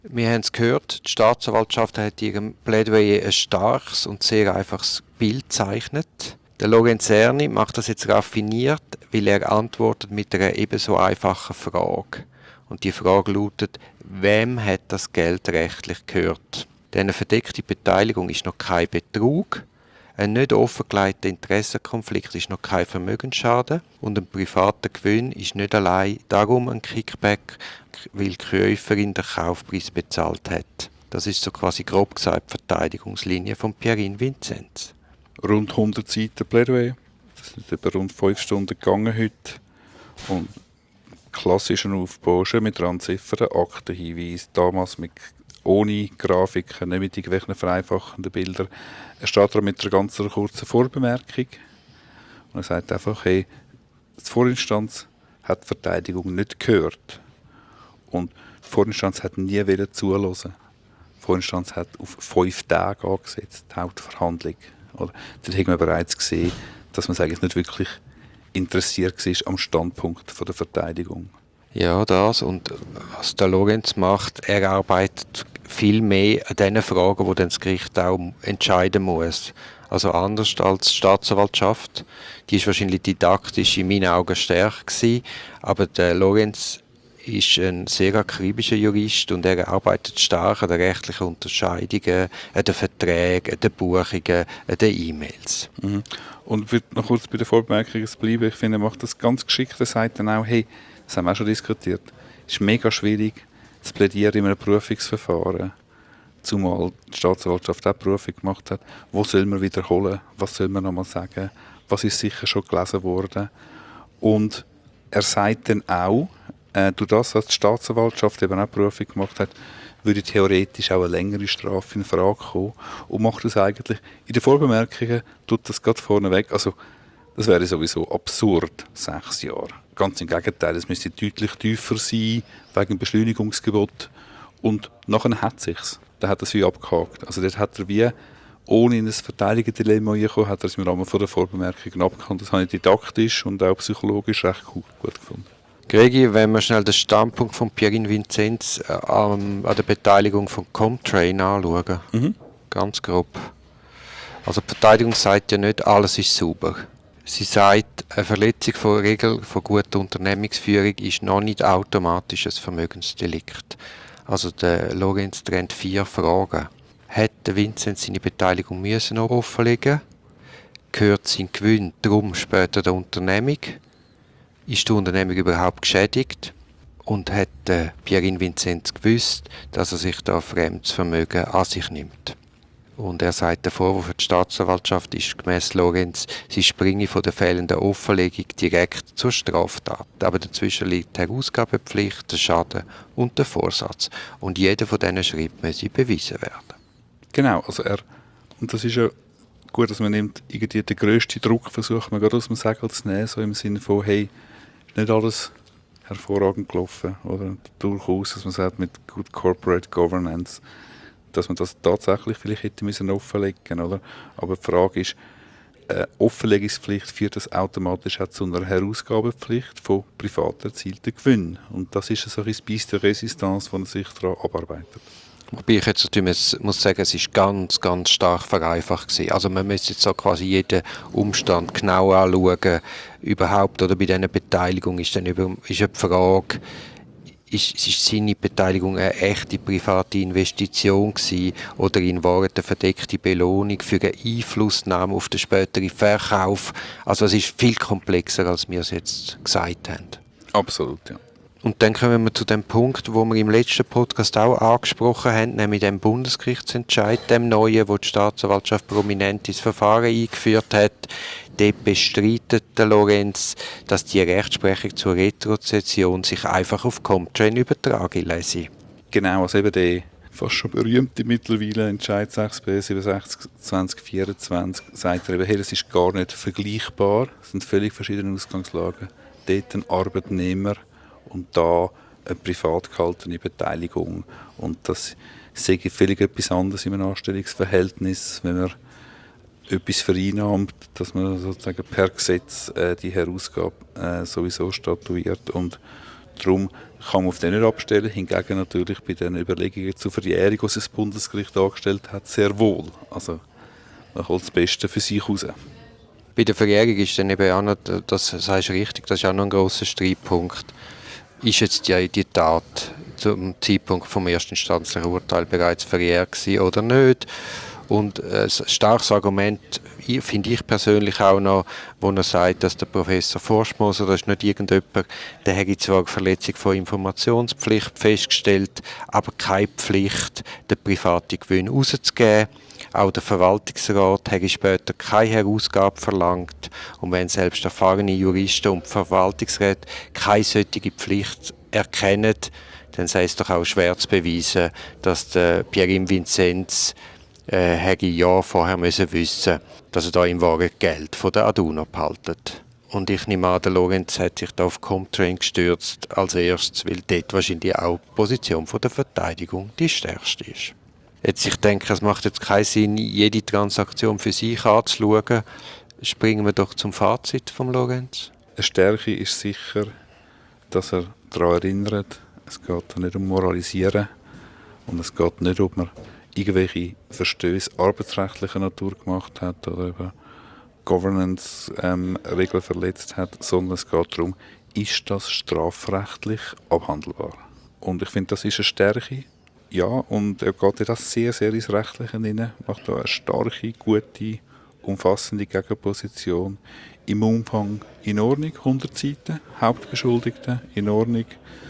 Wir haben es gehört, die Staatsanwaltschaft hat in ihrem Plädoyer ein starkes und sehr einfaches Bild gezeichnet. Der Lorenz Erni macht das jetzt raffiniert, weil er antwortet mit einer ebenso einfachen Frage. Und die Frage lautet, wem hat das Geld rechtlich gehört? Denn eine verdeckte Beteiligung ist noch kein Betrug, ein nicht offengelegter Interessenkonflikt ist noch kein Vermögensschaden und ein privater Gewinn ist nicht allein darum ein Kickback, weil die Käuferin den Kaufpreis bezahlt hat. Das ist so quasi grob gesagt die Verteidigungslinie von Pierin Vinzenz. Rund 100 Seiten Plädoyer. Das ist etwa rund 5 Stunden gegangen heute. Und klassischen Aufbau schon mit Randziffern, Aktenhinweis, damals ohne Grafiken, nicht mit irgendwelchen vereinfachenden Bildern. Er steht da mit einer ganz kurzen Vorbemerkung und er sagt einfach, hey, die Vorinstanz hat die Verteidigung nicht gehört und die Vorinstanz hat nie zuhören. Die Vorinstanz hat auf 5 Tage angesetzt, die Hauptverhandlung. Oder? Dort haben wir bereits gesehen, dass man eigentlich nicht wirklich interessiert war am Standpunkt der Verteidigung. Ja, das. Und was der Lorenz macht, er arbeitet viel mehr an den Fragen, die dann das Gericht auch entscheiden muss. Also anders als die Staatsanwaltschaft. Die ist wahrscheinlich didaktisch in meinen Augen stärker gewesen. Aber der Lorenz ist ein sehr akribischer Jurist und er arbeitet stark an den rechtlichen Unterscheidungen, an den Verträgen, an den Buchungen, an den E-Mails. Mhm. Und ich würde noch kurz bei den Vorbemerkungen bleiben. Ich finde, er macht das ganz geschickt. Er sagt dann auch, hey, das haben wir auch schon diskutiert, es ist mega schwierig zu plädieren in einem Prüfungsverfahren, zumal die Staatsanwaltschaft auch Prüfung gemacht hat. Wo soll man wiederholen? Was soll man nochmal sagen? Was ist sicher schon gelesen worden? Und er sagt dann auch, durch das, was die Staatsanwaltschaft eben auch Prüfung gemacht hat, würde theoretisch auch eine längere Strafe in Frage kommen und macht das eigentlich in den Vorbemerkungen, tut das gerade vorneweg, also das wäre sowieso absurd, 6 Jahre. Ganz im Gegenteil, es müsste deutlich tiefer sein, wegen Beschleunigungsgebot. Und nachher hat es sich. Dann hat er es wie abgehakt. Also dort hat er wie, ohne in ein Verteidigungsdilemma reinzukommen, hat er es im Rahmen der Vorbemerkungen abgehakt. Das habe ich didaktisch und auch psychologisch recht gut gefunden. Gregi, wenn wir schnell den Standpunkt von Pierin Vinzenz an der Beteiligung von Comtrain anschauen. Ganz grob. Also die Verteidigung sagt ja nicht, alles ist sauber. Sie sagt, eine Verletzung von Regeln von guter Unternehmensführung ist noch nicht automatisch ein Vermögensdelikt. Also der Lorenz trennt 4 Fragen. Hat der Vinzenz seine Beteiligung müssen offenlegen? Gehört sein Gewinn darum später der Unternehmung? Ist die Unternehmung überhaupt geschädigt? Und hat Pierin Vinzenz gewusst, dass er sich da fremdes Vermögen an sich nimmt? Und er sagt, der Vorwurf der Staatsanwaltschaft ist gemäss Lorenz, sie springe von der fehlenden Offenlegung direkt zur Straftat. Aber dazwischen liegt die Herausgabepflicht, der Schaden und der Vorsatz. Und jeder von diesen Schritten muss bewiesen werden. Genau, also und das ist ja gut, dass man nimmt, irgendwie den grössten Druck versucht man gerade aus dem Segel zu nehmen, so im Sinne von, hey, ist nicht alles hervorragend gelaufen, oder durchaus, dass man sagt, mit Good Corporate Governance, dass man das tatsächlich vielleicht hätte müssen offenlegen, oder? Aber die Frage ist, Offenlegungspflicht führt das automatisch auch zu einer Herausgabepflicht von privat erzielten Gewinnen. Und das ist so ein Biss der Resistance, die man sich daran abarbeitet. Wobei ich jetzt natürlich muss sagen, es ist ganz, ganz stark vereinfacht gewesen. Also man müsste jetzt so quasi jeden Umstand genau anschauen, überhaupt, oder bei diesen Beteiligung ist dann ist die Frage, ist seine Beteiligung eine echte private Investition gewesen oder in Wahrheit eine verdeckte Belohnung für eine Einflussnahme auf den späteren Verkauf? Also es ist viel komplexer, als wir es jetzt gesagt haben. Absolut, ja. Und dann kommen wir zu dem Punkt, wo wir im letzten Podcast auch angesprochen haben, nämlich dem Bundesgerichtsentscheid, dem neuen, wo die Staatsanwaltschaft prominent ins Verfahren eingeführt hat. Dort bestreitet der Lorenz, dass die Rechtsprechung zur Retrozession sich einfach auf Comtrain übertragen lasse. Genau, also eben der fast schon berühmte mittlerweile Entscheid 6b 67/2024 sagt er eben, hey, das ist gar nicht vergleichbar, es sind völlig verschiedene Ausgangslagen. Dort ein Arbeitnehmer und da eine privat gehaltene Beteiligung. Und das sehe ich völlig etwas anderes in einem Anstellungsverhältnis, wenn man etwas vereinnahmt, dass man sozusagen per Gesetz die Herausgabe sowieso statuiert. Und Darum kann man auf den nicht abstellen. Hingegen natürlich bei den Überlegungen zur Verjährung, die sich das Bundesgericht angestellt hat, sehr wohl. Also man holt das Beste für sich raus. Bei der Verjährung ist dann eben auch noch, das sagst du richtig, das ist auch noch ein grosser Streitpunkt. Ist jetzt die Tat zum Zeitpunkt vom erstinstanzlichen Urteil bereits verjährt gewesen oder nicht? Und ein starkes Argument finde ich persönlich auch noch, wo er sagt, dass der Professor Forschmoser, das ist nicht irgendjemand, der hätte zwar eine Verletzung von Informationspflicht festgestellt, aber keine Pflicht, den privaten Gewinn rauszugeben. Auch der Verwaltungsrat hätte später keine Herausgabe verlangt. Und wenn selbst erfahrene Juristen und Verwaltungsräte keine solche Pflicht erkennen, dann sei es doch auch schwer zu beweisen, dass der Pierre Vinzenz hätte Jahr vorher müssen wissen, dass er da im wahren Geld von der Aduna behaltet. Und ich nehme an, der Lorenz hat sich da auf Comtrain gestürzt als erstes, weil dort wahrscheinlich auch die Position von der Verteidigung die stärkste ist. Jetzt, ich denke, es macht jetzt keinen Sinn, jede Transaktion für sich anzuschauen. Springen wir doch zum Fazit von Lorenz. Eine Stärke ist sicher, dass er daran erinnert, es geht nicht um Moralisieren und es geht nicht, ob man irgendwelche Verstöße arbeitsrechtlicher Natur gemacht hat oder über Governance-Regeln verletzt hat, sondern es geht darum, ist das strafrechtlich abhandelbar? Und ich finde, das ist eine Stärke. Ja, und er geht in das sehr, sehr ins Rechtliche hinein, macht da eine starke, gute, umfassende Gegenposition. Im Umfang in Ordnung, 100 Seiten, Hauptbeschuldigte in Ordnung.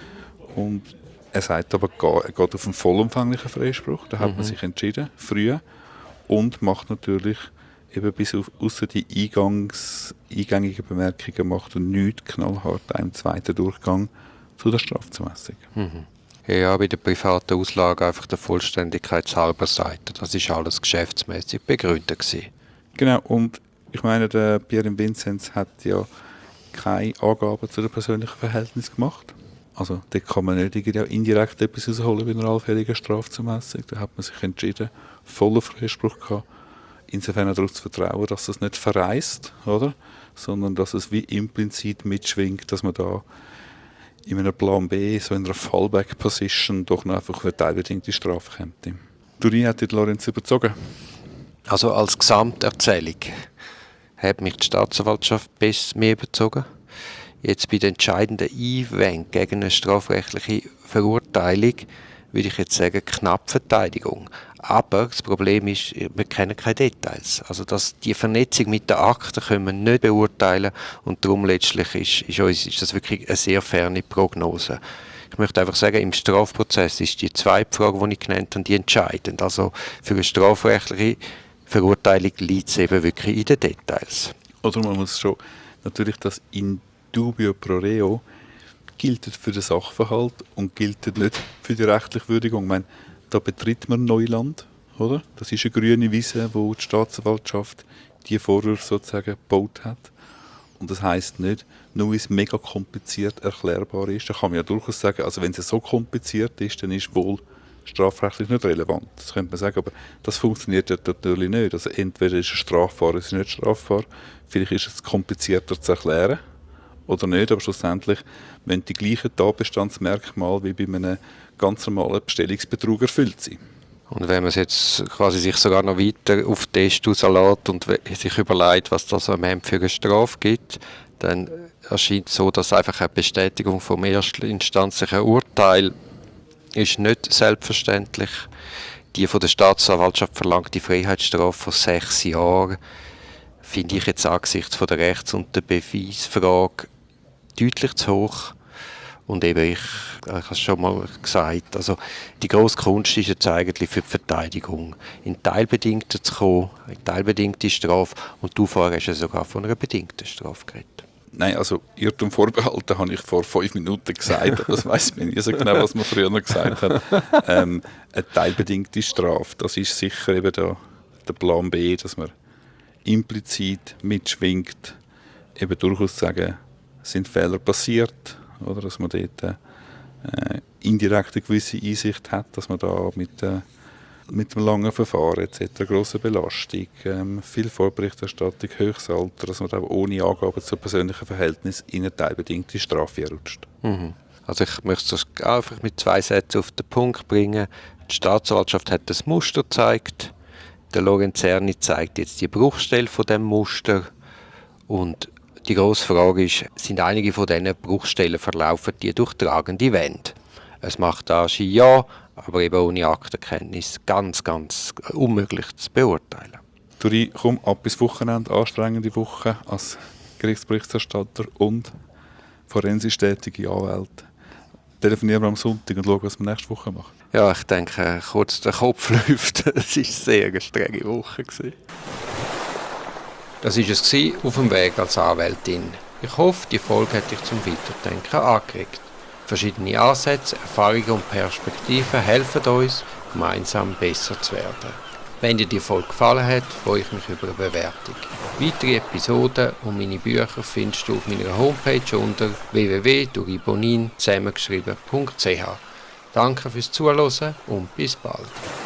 Und er sagt aber, er geht auf einen vollumfänglichen Freispruch, da hat man sich entschieden, früh. Und macht natürlich eben bis auf ausser die eingängigen Bemerkungen macht er nichts knallhart im zweiten Durchgang zu der Strafzumessung. Ja, bei der privaten Auslage einfach der Vollständigkeit halber Seite. Das ist alles geschäftsmäßig begründet gewesen. Genau, und ich meine, der Pierre Vinzenz hat ja keine Angaben zu den persönlichen Verhältnissen gemacht. Also da kann man nicht indirekt etwas rausholen bei einer allfälligen Strafzumessung. Da hat man sich entschieden, voller Freispruch gehabt. Insofern darauf zu vertrauen, dass das nicht verreist, oder? Sondern dass es wie implizit mitschwingt, dass man da in einem Plan B, so in einer Fallback-Position, doch noch einfach eine teilbedingte Strafe kommt. Turin hat die Lorenz überzogen. Also als Gesamterzählung hat mich die Staatsanwaltschaft mehr überzogen. Jetzt bei den entscheidenden Einwänden gegen eine strafrechtliche Verurteilung würde ich jetzt sagen, knapp Verteidigung. Aber das Problem ist, wir kennen keine Details. Also die Vernetzung mit den Akten können wir nicht beurteilen und darum letztlich ist das wirklich eine sehr ferne Prognose. Ich möchte einfach sagen, im Strafprozess ist die zweite Frage, die ich genannt habe, die entscheidend. Also für eine strafrechtliche Verurteilung liegt es eben wirklich in den Details. Oder man muss schon natürlich das in dubio pro reo gilt für den Sachverhalt und gilt nicht für die rechtliche Würdigung. Ich meine, da betritt man Neuland, oder? Das ist eine grüne Wiese, wo die Staatsanwaltschaft die Vorwürfe sozusagen gebaut hat. Und das heisst nicht, nur weil es mega kompliziert erklärbar ist. Da kann man ja durchaus sagen, also wenn es so kompliziert ist, dann ist wohl strafrechtlich nicht relevant. Das könnte man sagen, aber das funktioniert ja natürlich nicht. Also entweder ist es strafbar oder es ist nicht strafbar. Vielleicht ist es komplizierter zu erklären oder nicht, aber schlussendlich müssen die gleichen Tatbestandsmerkmale wie bei einem ganz normalen Bestellungsbetrug erfüllt sein. Und wenn man es jetzt quasi sich sogar noch weiter auf den Test rauslässt und sich überlegt, was das am Ende für eine Strafe gibt, dann erscheint es so, dass einfach eine Bestätigung vom erstinstanzlichen Urteil ist nicht selbstverständlich. Die von der Staatsanwaltschaft verlangte Freiheitsstrafe von 6 Jahren finde ich jetzt angesichts von der Rechts- und der Beweisfrage deutlich zu hoch. Und eben, ich habe es schon mal gesagt, also die grosse Kunst ist jetzt eigentlich für die Verteidigung, in Teilbedingte zu kommen, in teilbedingte Strafe, und du vorher hast ja sogar von einer bedingten Strafe geredet. Nein, also Irrtum vorbehalten habe ich vor 5 Minuten gesagt, aber das weiss man nie so genau, was man früher noch gesagt hat. Eine teilbedingte Strafe, das ist sicher eben der Plan B, dass man implizit mitschwingt, eben durchaus sagen, sind Fehler passiert, oder dass man dort indirekt eine gewisse Einsicht hat, dass man da mit dem langen Verfahren etc., grosse Belastung, viel Vorberichterstattung, höchstes Alter, dass man da ohne Angaben zu persönlichen Verhältnissen in eine teilbedingte Strafe rutscht. Mhm. Also ich möchte es einfach mit 2 Sätzen auf den Punkt bringen. Die Staatsanwaltschaft hat das Muster gezeigt. Der Lorenzerni zeigt jetzt die Bruchstelle von dem Muster. Und die grosse Frage ist, sind einige von diesen Bruchstellen verlaufen die durch tragende Wände? Es macht da ja, aber eben ohne Aktenkenntnis ganz, ganz unmöglich zu beurteilen. Duri, komm ab bis Wochenende, anstrengende Woche als Gerichtsberichterstatter und forensisch tätige Anwälte. Telefonieren wir am Sonntag und schauen, was wir nächste Woche machen. Ja, ich denke, kurz der Kopf läuft. Es war sehr eine strenge Woche. Das war es auf dem Weg als Anwältin. Ich hoffe, die Folge hat dich zum Weiterdenken angeregt. Verschiedene Ansätze, Erfahrungen und Perspektiven helfen uns, gemeinsam besser zu werden. Wenn dir die Folge gefallen hat, freue ich mich über eine Bewertung. Weitere Episoden und meine Bücher findest du auf meiner Homepage unter www.duribonin zusammengeschrieben.ch. Danke fürs Zuhören und bis bald.